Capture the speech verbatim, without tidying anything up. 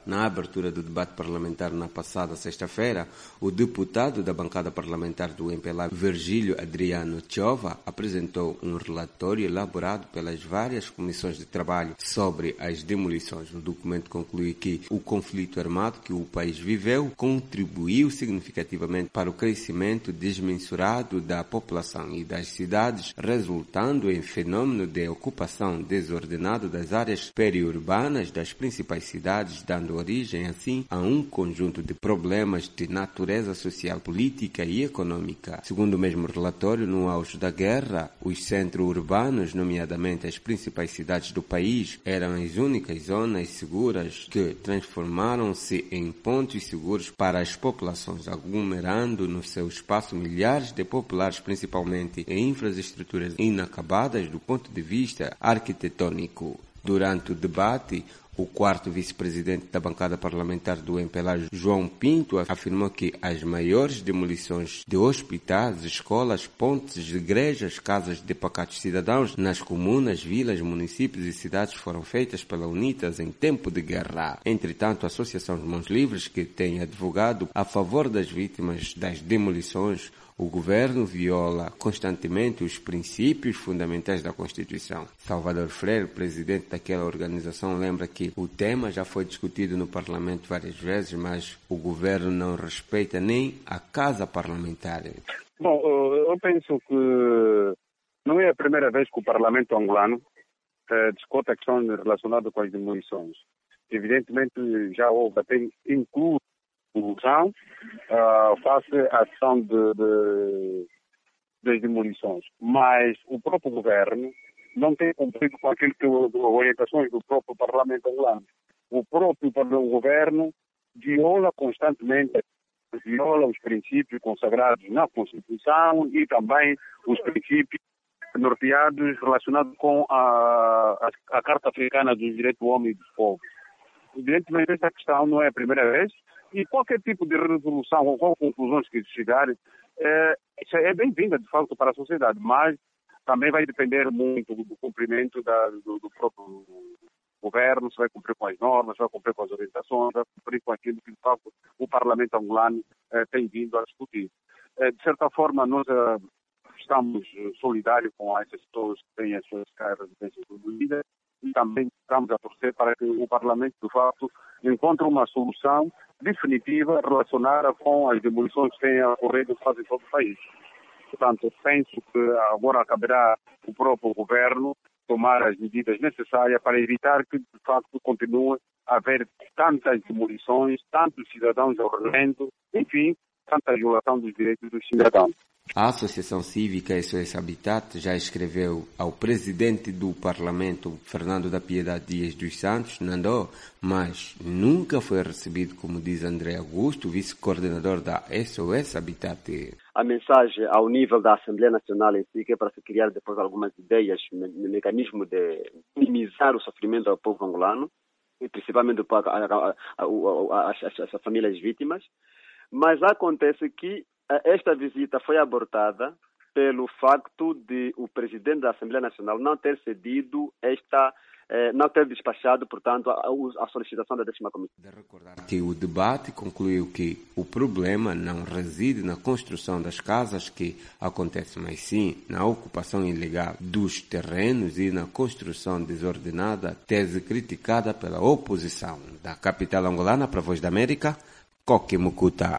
Na abertura do debate parlamentar na passada sexta-feira, o deputado da bancada parlamentar do M P L A, Virgílio Adriano Chova, apresentou um relatório elaborado pelas várias comissões de trabalho sobre as demolições. O documento conclui que o conflito armado que o país viveu contribuiu significativamente para o crescimento desmensurado da população e das cidades, resultando em fenômeno de ocupação desordenada das áreas periurbanas das principais cidades, dando origem, assim, a um conjunto de problemas de natureza social, política e econômica. Segundo o mesmo relatório, no auge da guerra, os centros urbanos, nomeadamente as principais cidades do país, eram as únicas zonas seguras que transformaram-se em pontos seguros para as populações, aglomerando no seu espaço milhares de populares, principalmente em infraestruturas inacabadas do ponto de vista arquitetônico. Durante o debate, o quarto vice-presidente da bancada parlamentar do M P L A, João Pinto, afirmou que as maiores demolições de hospitais, escolas, pontes, igrejas, casas de pacatos cidadãos nas comunas, vilas, municípios e cidades foram feitas pela UNITAS em tempo de guerra. Entretanto, a Associação de Mãos Livres, que tem advogado a favor das vítimas das demolições, o governo viola constantemente os princípios fundamentais da Constituição. Salvador Freire, presidente daquela organização, lembra que o tema já foi discutido no Parlamento várias vezes, mas o governo não respeita nem a Casa Parlamentar. Bom, eu penso que não é a primeira vez que o Parlamento angolano eh, discute a questão relacionada com as demolições. Evidentemente, já houve até incluso solução uh, face à ação de, de, das demolições. Mas o próprio governo não tem cumprido com aquilo que as orientações do próprio Parlamento angolano. O próprio governo viola constantemente, viola os princípios consagrados na Constituição e também os princípios norteados relacionados com a, a, a Carta Africana dos Direitos do Homem e do Povo. Evidentemente, esta questão não é a primeira vez e qualquer tipo de resolução ou qualquer conclusões que chegarem é, é bem-vinda, de fato, para a sociedade, mas também vai depender muito do cumprimento da, do, do próprio governo, se vai cumprir com as normas, se vai cumprir com as orientações, se vai cumprir com aquilo que, de fato, o Parlamento angolano eh, tem vindo a discutir. Eh, de certa forma, nós eh, estamos solidários com essas pessoas que têm as suas residências demolidas e também estamos a torcer para que o Parlamento, de fato, encontre uma solução definitiva relacionada com as demolições que têm ocorrido quase em todo o país. Portanto, penso que agora caberá o próprio governo tomar as medidas necessárias para evitar que, de facto, continue a haver tantas demolições, tantos cidadãos ao relento, enfim, tanta violação dos direitos dos cidadãos. A Associação Cívica S O S Habitat já escreveu ao presidente do Parlamento, Fernando da Piedade Dias dos Santos, Nandó, mas nunca foi recebido, como diz André Augusto, vice-coordenador da S O S Habitat. A mensagem ao nível da Assembleia Nacional em si, que é para se criar depois algumas ideias, me mecanismo de minimizar o sofrimento do povo angolano, e principalmente para as famílias vítimas, mas acontece que esta visita foi abortada pelo facto de o presidente da Assembleia Nacional não ter cedido esta, eh, não ter despachado, portanto, a, a solicitação da décima comissão. De recordar que o debate concluiu que o problema não reside na construção das casas que acontece, mas sim na ocupação ilegal dos terrenos e na construção desordenada, tese criticada pela oposição. Da capital angolana para a Voz da América, Coque Mucuta.